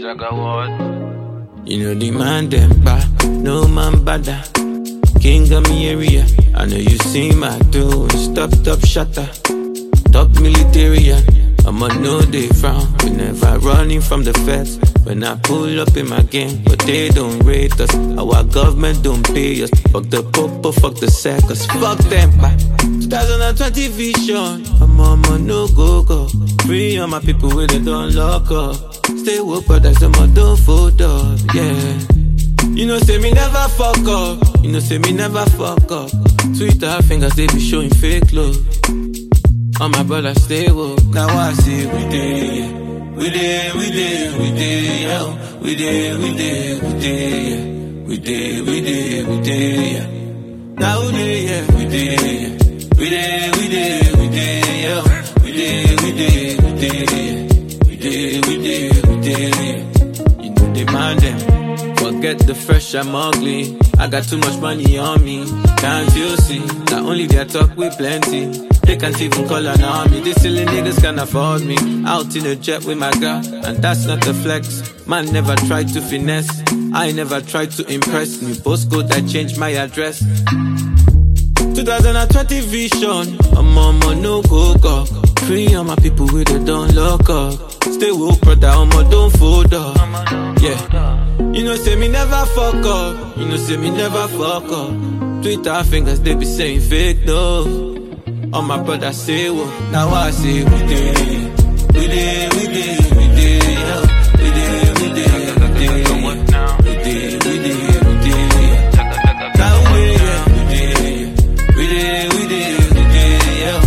Jaga what? You know the man them back, no man bother. King of me area, I know you see my doings. Top shatter, top militarian. I'm a no day frown, we never running from the feds. When I pull up in my game, but they don't rate us. Our government don't pay us. Fuck the popo, fuck the circus, fuck them back. 2020 vision, I'm on my no go. Free all my people where they don't lock up. Stay woke, but that's the motto fold up, yeah. You know say me never fuck up. You know say me never fuck up. Twitter fingers they be showing fake love. All my brothers stay woke. Now I see we did, yeah. We did, yeah. We did, yeah. We did, yeah. Now we did, yeah. We did, yeah. We did, yeah. We did, yeah. We did, yeah. You know they mind them. Forget the fresh, I'm ugly. I got too much money on me. Can't you see? Not only their talk with plenty. They can't even call an army. These silly niggas can't afford me. Out in a jet with my girl, and that's not a flex. Man never tried to finesse. I never tried to impress me. Postcode I changed my address. 2020 vision, I'm on my no go. Free all my people with the don't lock up. Stay woke, brother, I'm a don't fold up. Yeah. You know say me never fuck up. You know say me never fuck up. Twitter fingers they be saying fake no. All my brothers say what? Now I say we did, yeah. We did, yeah. We did, yeah. We did, yeah. Now we yeah. We did, yeah.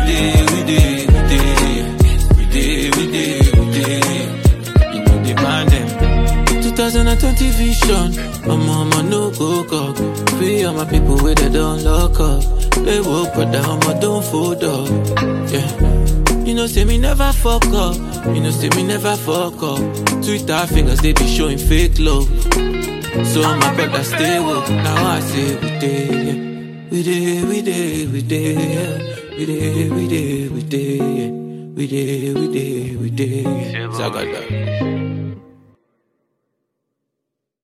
You know the man them. 2020 vision, I'm on my no go. Free all my people where they don't lock up. They woke, but I'm a don't fold up. Yeah. You know say me never fuck up. You know say me never fuck up. Twitter fingers they be showing fake love. So my brother stay woke. Now I say we did, yeah. We did, yeah. We did, yeah. We did, yeah. So I got that.